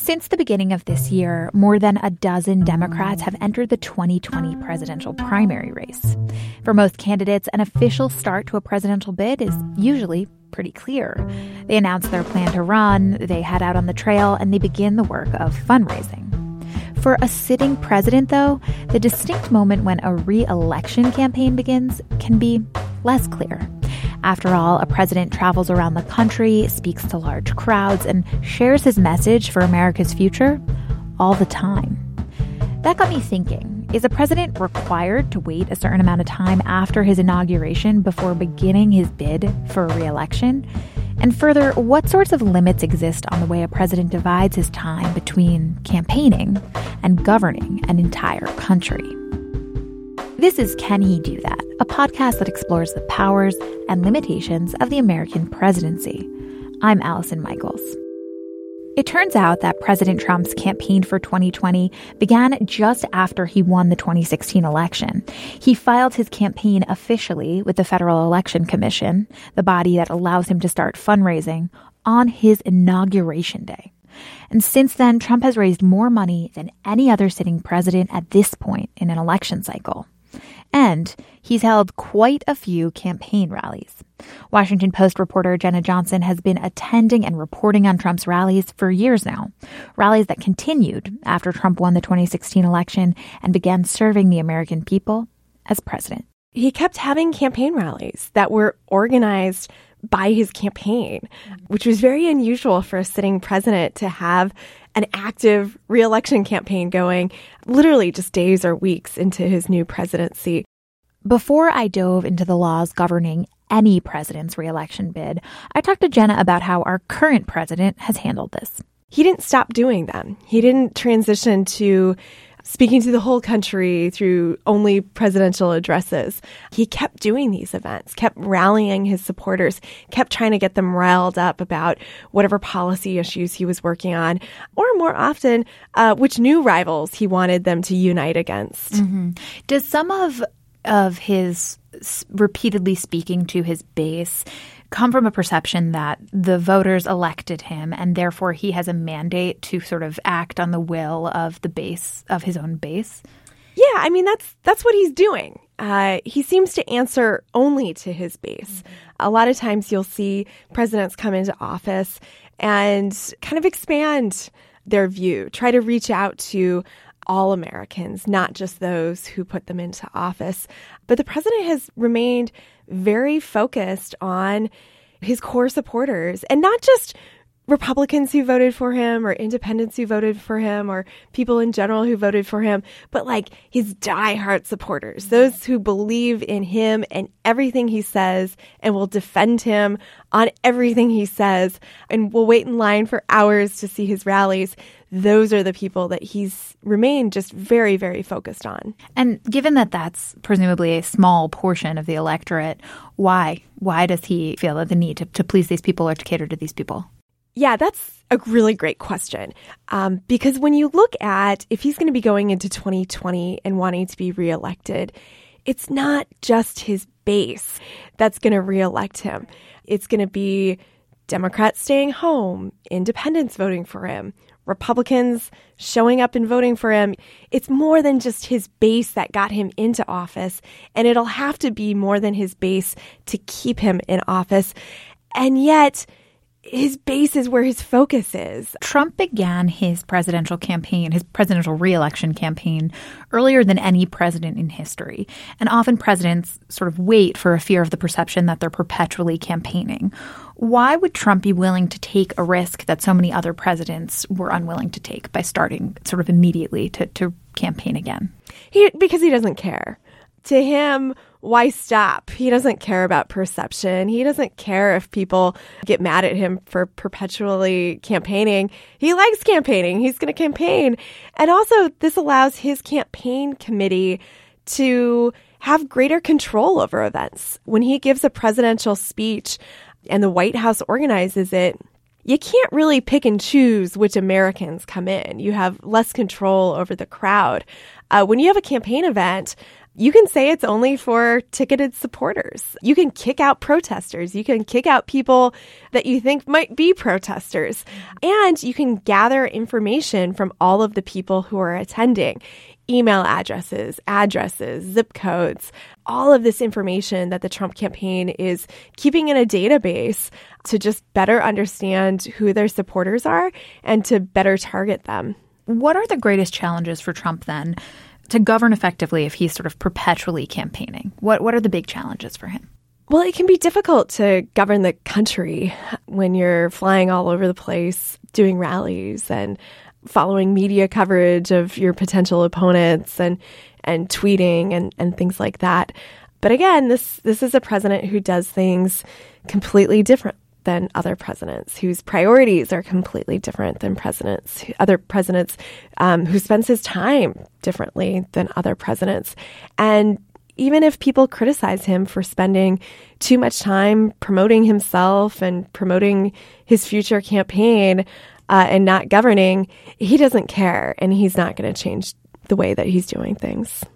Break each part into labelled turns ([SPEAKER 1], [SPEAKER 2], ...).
[SPEAKER 1] Since the beginning of this year, more than a dozen Democrats have entered the 2020 presidential primary race. For most candidates, an official start to a presidential bid is usually pretty clear. They announce their plan to run, they head out on the trail, and they begin the work of fundraising. For a sitting president, though, the distinct moment when a re-election campaign begins can be less clear. After all, a president travels around the country, speaks to large crowds, and shares his message for America's future all the time. That got me thinking, is a president required to wait a certain amount of time after his inauguration before beginning his bid for a re-election? And further, what sorts of limits exist on the way a president divides his time between campaigning and governing an entire country? This is Can He Do That?, a podcast that explores the powers and limitations of the American presidency. I'm Allison Michaels. It turns out that President Trump's campaign for 2020 began just after he won the 2016 election. He filed his campaign officially with the Federal Election Commission, the body that allows him to start fundraising, on his inauguration day. And since then, Trump has raised more money than any other sitting president at this point in an election cycle. And he's held quite a few campaign rallies. Washington Post reporter Jenna Johnson has been attending and reporting on Trump's rallies for years now. Rallies that continued after Trump won the 2016 election and began serving the American people as president.
[SPEAKER 2] He kept having campaign rallies that were organized by his campaign, which was very unusual for a sitting president to have an active re-election campaign going literally just days or weeks into his new presidency.
[SPEAKER 1] Before I dove into the laws governing any president's re-election bid, I talked to Jenna about how our current president has handled this.
[SPEAKER 2] He didn't stop doing them. He didn't transition to speaking to the whole country through only presidential addresses. He kept doing these events, kept rallying his supporters, kept trying to get them riled up about whatever policy issues he was working on, or more often, which new rivals he wanted them to unite against.
[SPEAKER 1] Mm-hmm. Does some of his repeatedly speaking to his base come from a perception that the voters elected him and therefore he has a mandate to sort of act on the will of the base, of his own base?
[SPEAKER 2] Yeah, I mean, that's what he's doing. He seems to answer only to his base. A lot of times you'll see presidents come into office and kind of expand their view, try to reach out to all Americans, not just those who put them into office. But the president has remained very focused on his core supporters, and not just Republicans who voted for him or independents who voted for him or people in general who voted for him, but like his diehard supporters, those who believe in him and everything he says and will defend him on everything he says and will wait in line for hours to see his rallies. Those are the people that he's remained just very, very focused on.
[SPEAKER 1] And given that that's presumably a small portion of the electorate, why? Why does he feel the need to please these people or to cater to these people?
[SPEAKER 2] Yeah, that's a really great question. Because when you look at if he's going to be going into 2020 and wanting to be reelected, it's not just his base that's going to reelect him. It's going to be Democrats staying home, independents voting for him, Republicans showing up and voting for him. It's more than just his base that got him into office, and it'll have to be more than his base to keep him in office. And yet, his base is where his focus is.
[SPEAKER 1] Trump began his presidential campaign, his presidential re-election campaign, earlier than any president in history. And often presidents sort of wait for a fear of the perception that they're perpetually campaigning. Why would Trump be willing to take a risk that so many other presidents were unwilling to take by starting sort of immediately to campaign again?
[SPEAKER 2] Because he doesn't care. To him, why stop? He doesn't care about perception. He doesn't care if people get mad at him for perpetually campaigning. He likes campaigning. He's going to campaign. And also, this allows his campaign committee to have greater control over events. When he gives a presidential speech and the White House organizes it, you can't really pick and choose which Americans come in. You have less control over the crowd. When you have a campaign event, you can say it's only for ticketed supporters. You can kick out protesters. You can kick out people that you think might be protesters. And you can gather information from all of the people who are attending. Email addresses, zip codes, all of this information that the Trump campaign is keeping in a database to just better understand who their supporters are and to better target them.
[SPEAKER 1] What are the greatest challenges for Trump then to govern effectively if he's sort of perpetually campaigning? What are the big challenges for him?
[SPEAKER 2] Well, it can be difficult to govern the country when you're flying all over the place, doing rallies and following media coverage of your potential opponents and tweeting and things like that. But again, this is a president who does things completely different than other presidents, whose priorities are completely different than other presidents, who spends his time differently than other presidents. And even if people criticize him for spending too much time promoting himself and promoting his future campaign and not governing, he doesn't care, and he's not going to change the way that he's doing things.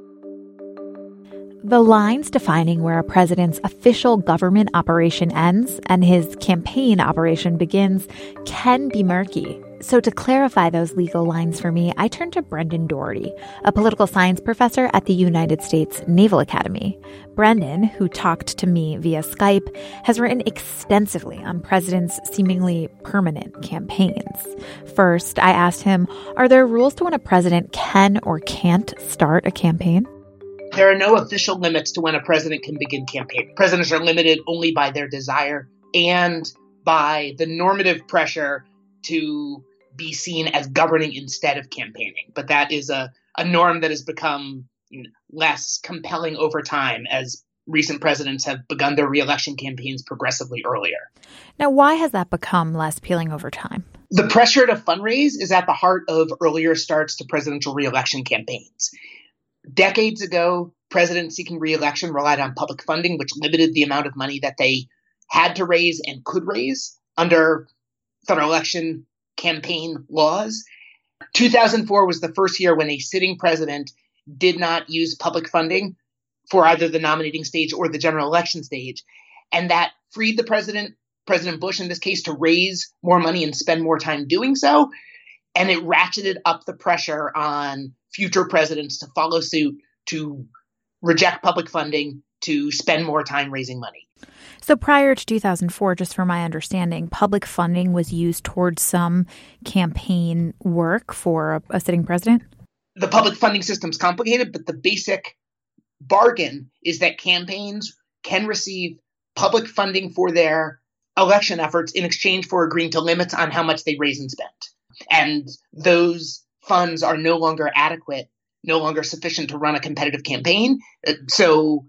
[SPEAKER 1] The lines defining where a president's official government operation ends and his campaign operation begins can be murky. So to clarify those legal lines for me, I turned to Brendan Doherty, a political science professor at the United States Naval Academy. Brendan, who talked to me via Skype, has written extensively on presidents' seemingly permanent campaigns. First, I asked him, are there rules to when a president can or can't start a campaign?
[SPEAKER 3] There are no official limits to when a president can begin campaigning. Presidents are limited only by their desire and by the normative pressure to be seen as governing instead of campaigning. But that is a norm that has become less compelling over time as recent presidents have begun their reelection campaigns progressively earlier.
[SPEAKER 1] Now, why has that become less appealing over time?
[SPEAKER 3] The pressure to fundraise is at the heart of earlier starts to presidential reelection campaigns. Decades ago, presidents seeking re-election relied on public funding, which limited the amount of money that they had to raise and could raise under federal election campaign laws. 2004 was the first year when a sitting president did not use public funding for either the nominating stage or the general election stage. And that freed the president, President Bush in this case, to raise more money and spend more time doing so. And it ratcheted up the pressure on future presidents to follow suit, to reject public funding, to spend more time raising money.
[SPEAKER 1] So prior to 2004, just for my understanding, public funding was used towards some campaign work for a sitting president?
[SPEAKER 3] The public funding system is complicated, but the basic bargain is that campaigns can receive public funding for their election efforts in exchange for agreeing to limits on how much they raise and spend. And those funds are no longer adequate, no longer sufficient to run a competitive campaign. So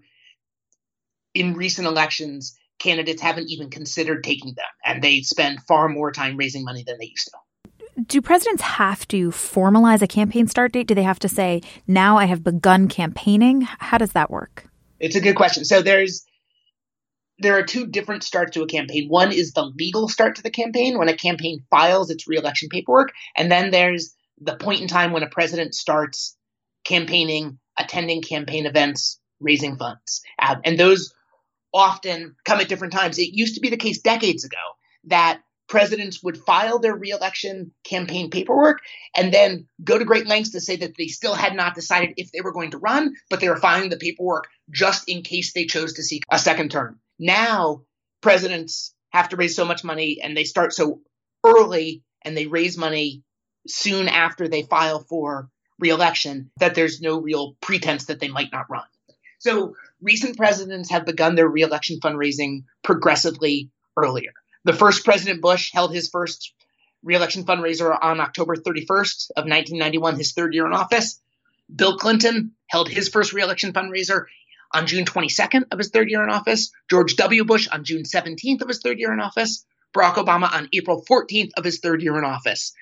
[SPEAKER 3] in recent elections, candidates haven't even considered taking them, and they spend far more time raising money than they used to.
[SPEAKER 1] Do presidents have to formalize a campaign start date? Do they have to say, now I have begun campaigning? How does that work?
[SPEAKER 3] It's a good question. So there are two different starts to a campaign. One is the legal start to the campaign, when a campaign files its re-election paperwork. And then there's the point in time when a president starts campaigning, attending campaign events, raising funds. And those often come at different times. It used to be the case decades ago that presidents would file their re-election campaign paperwork and then go to great lengths to say that they still had not decided if they were going to run, but they were filing the paperwork just in case they chose to seek a second term. Now, presidents have to raise so much money and they start so early and they raise money soon after they file for re-election that there's no real pretense that they might not run. So recent presidents have begun their re-election fundraising progressively earlier. The first President Bush held his first re-election fundraiser on October 31st of 1991, his third year in office. Bill Clinton held his first re-election fundraiser on June 22nd of his third year in office. George W. Bush on June 17th of his third year in office. Barack Obama on April 14th of his third year in office.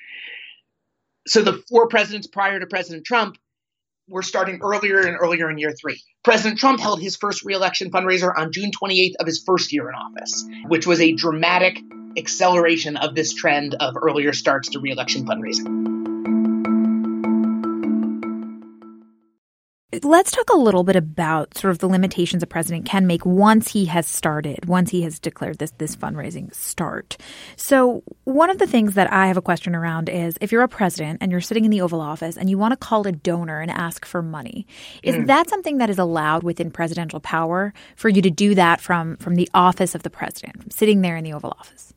[SPEAKER 3] So the four presidents prior to President Trump were starting earlier and earlier in year three. President Trump held his first re-election fundraiser on June 28th of his first year in office, which was a dramatic acceleration of this trend of earlier starts to re-election fundraising.
[SPEAKER 1] let's talk a little bit about sort of the limitations a president can make once he has declared this fundraising start. So one of the things that I have a question around is if you're a president and you're sitting in the Oval Office and you want to call a donor and ask for money, is that something that is allowed within presidential power for you to do that from the office of the president, from sitting there in the Oval Office?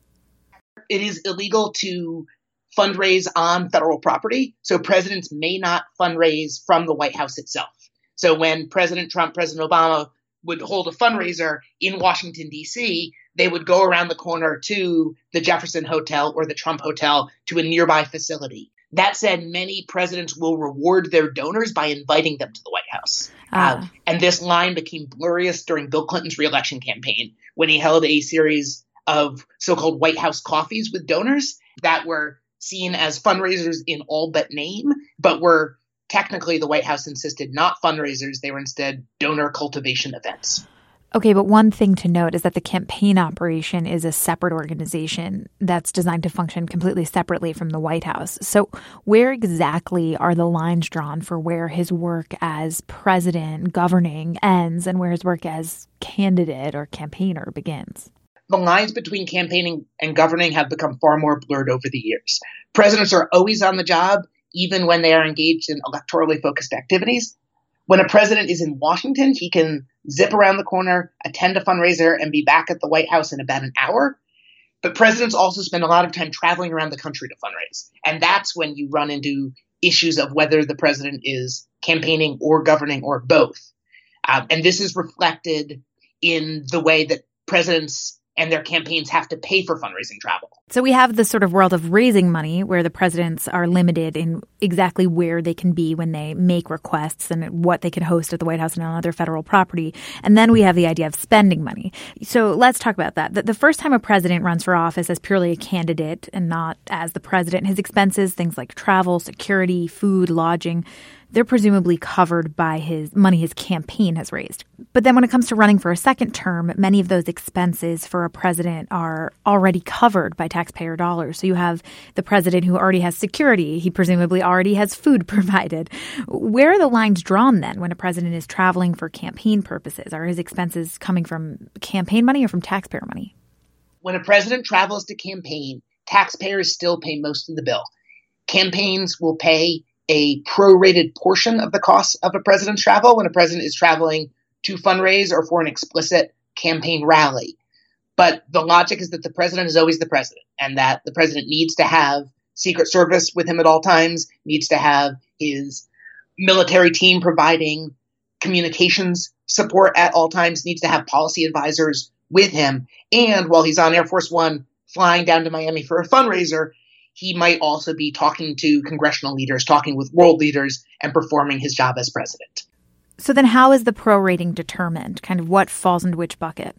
[SPEAKER 3] It is illegal to fundraise on federal property, so presidents may not fundraise from the White House itself. So when President Trump, President Obama would hold a fundraiser in Washington, D.C., they would go around the corner to the Jefferson Hotel or the Trump Hotel to a nearby facility. That said, many presidents will reward their donors by inviting them to the White House. And this line became blurriest during Bill Clinton's reelection campaign when he held a series of so-called White House coffees with donors that were seen as fundraisers in all but name, but were technically, the White House insisted, not fundraisers. They were instead donor cultivation events.
[SPEAKER 1] Okay, but one thing to note is that the campaign operation is a separate organization that's designed to function completely separately from the White House. So where exactly are the lines drawn for where his work as president governing ends and where his work as candidate or campaigner begins?
[SPEAKER 3] The lines between campaigning and governing have become far more blurred over the years. Presidents are always on the job, even when they are engaged in electorally focused activities. When a president is in Washington, he can zip around the corner, attend a fundraiser, and be back at the White House in about an hour. But presidents also spend a lot of time traveling around the country to fundraise. And that's when you run into issues of whether the president is campaigning or governing or both. And this is reflected in the way that presidents and their campaigns have to pay for fundraising travel.
[SPEAKER 1] So we have this sort of world of raising money where the presidents are limited in exactly where they can be when they make requests and what they can host at the White House and on other federal property. And then we have the idea of spending money. So let's talk about that. The first time a president runs for office as purely a candidate and not as the president, his expenses, things like travel, security, food, lodging, they're presumably covered by his money his campaign has raised. But then when it comes to running for a second term, many of those expenses for a president are already covered by taxpayer dollars. So you have the president who already has security. He presumably already has food provided. Where are the lines drawn then when a president is traveling for campaign purposes? Are his expenses coming from campaign money or from taxpayer money?
[SPEAKER 3] When a president travels to campaign, taxpayers still pay most of the bill. Campaigns will pay a prorated portion of the cost of a president's travel when a president is traveling to fundraise or for an explicit campaign rally. But the logic is that the president is always the president and that the president needs to have Secret Service with him at all times, needs to have his military team providing communications support at all times, needs to have policy advisors with him. And while he's on Air Force One flying down to Miami for a fundraiser, he might also be talking to congressional leaders, talking with world leaders, and performing his job as president.
[SPEAKER 1] So then how is the prorating determined? Kind of what falls into which bucket?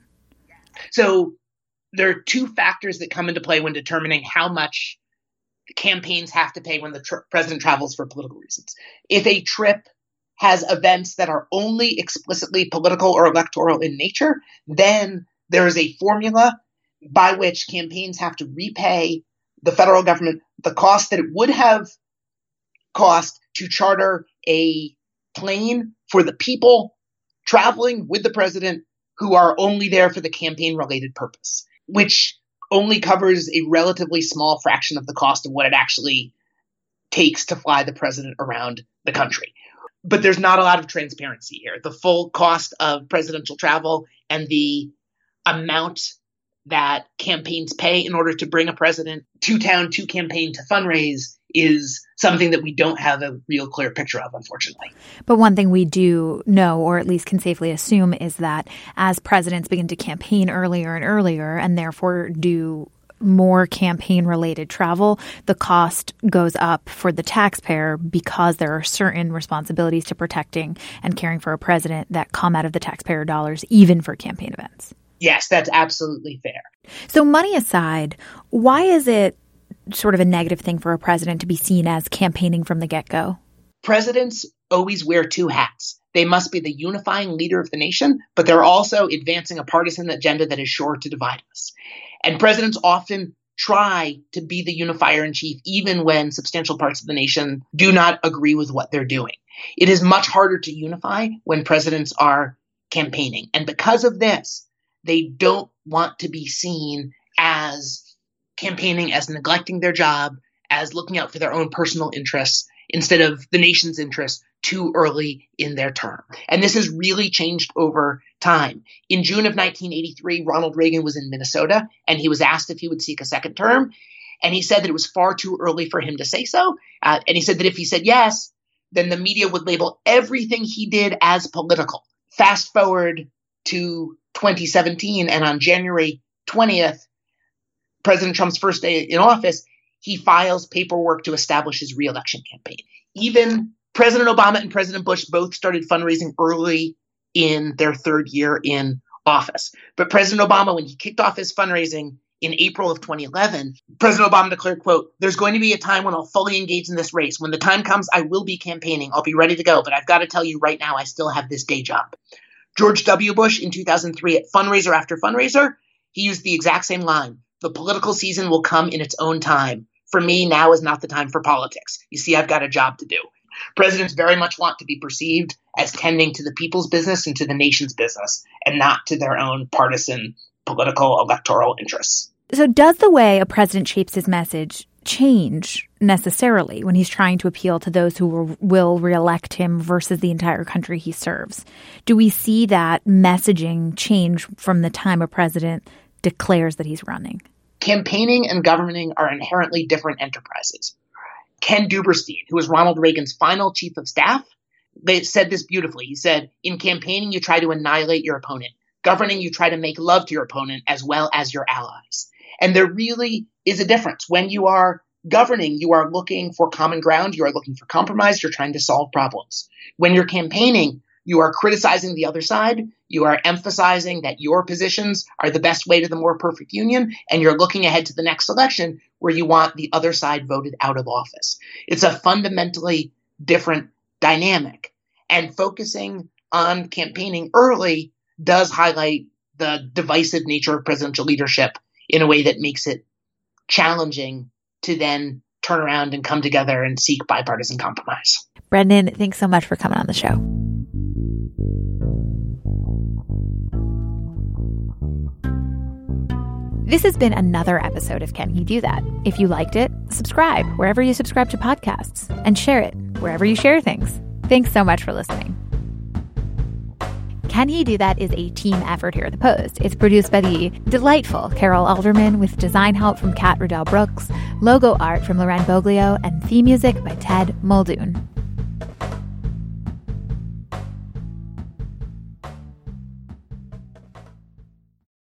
[SPEAKER 3] So there are two factors that come into play when determining how much campaigns have to pay when the president travels for political reasons. If a trip has events that are only explicitly political or electoral in nature, then there is a formula by which campaigns have to repay the federal government the cost that it would have cost to charter a plane for the people traveling with the president who are only there for the campaign-related purpose, which only covers a relatively small fraction of the cost of what it actually takes to fly the president around the country. But there's not a lot of transparency here. The full cost of presidential travel and the amount that campaigns pay in order to bring a president to town to campaign to fundraise is something that we don't have a real clear picture of, unfortunately.
[SPEAKER 1] But one thing we do know, or at least can safely assume, is that as presidents begin to campaign earlier and earlier, and therefore do more campaign-related travel, the cost goes up for the taxpayer because there are certain responsibilities to protecting and caring for a president that come out of the taxpayer dollars, even for campaign events.
[SPEAKER 3] Yes, that's absolutely fair.
[SPEAKER 1] So money aside, why is it sort of a negative thing for a president to be seen as campaigning from the get-go?
[SPEAKER 3] Presidents always wear two hats. They must be the unifying leader of the nation, but they're also advancing a partisan agenda that is sure to divide us. And presidents often try to be the unifier in chief, even when substantial parts of the nation do not agree with what they're doing. It is much harder to unify when presidents are campaigning. And because of this, they don't want to be seen as campaigning, as neglecting their job, as looking out for their own personal interests instead of the nation's interests too early in their term. And this has really changed over time. In June of 1983, Ronald Reagan was in Minnesota, and he was asked if he would seek a second term. And he said that it was far too early for him to say so. And he said that if he said yes, then the media would label everything he did as political. Fast forward to 2017, and on January 20th, President Trump's first day in office, he files paperwork to establish his re-election campaign. Even President Obama and President Bush both started fundraising early in their third year in office. But President Obama, when he kicked off his fundraising in April of 2011, President Obama declared, quote, "There's going to be a time when I'll fully engage in this race. When the time comes, I will be campaigning. I'll be ready to go. But I've got to tell you right now, I still have this day job." George W. Bush in 2003 at fundraiser after fundraiser, he used the exact same line. "The political season will come in its own time. For me, now is not the time for politics. You see, I've got a job to do." Presidents very much want to be perceived as tending to the people's business and to the nation's business, and not to their own partisan, political, electoral interests.
[SPEAKER 1] So does the way a president shapes his message change necessarily when he's trying to appeal to those who will reelect him versus the entire country he serves? Do we see that messaging change from the time a president declares that he's running?
[SPEAKER 3] Campaigning and governing are inherently different enterprises. Ken Duberstein, who was Ronald Reagan's final chief of staff, they said this beautifully. He said, "In campaigning, you try to annihilate your opponent. Governing, you try to make love to your opponent as well as your allies." And there really is a difference. When you are governing, you are looking for common ground. You are looking for compromise. You're trying to solve problems. When you're campaigning, you are criticizing the other side. You are emphasizing that your positions are the best way to the more perfect union. And you're looking ahead to the next election where you want the other side voted out of office. It's a fundamentally different dynamic. And focusing on campaigning early does highlight the divisive nature of presidential leadership in a way that makes it challenging to then turn around and come together and seek bipartisan compromise.
[SPEAKER 1] Brendan, thanks so much for coming on the show. This has been another episode of Can He Do That? If you liked it, subscribe wherever you subscribe to podcasts and share it wherever you share things. Thanks so much for listening. Can He Do That is a team effort here at The Post. It's produced by the delightful Carol Alderman with design help from Kat Riddell Brooks, logo art from Loren Boglio, and theme music by Ted Muldoon.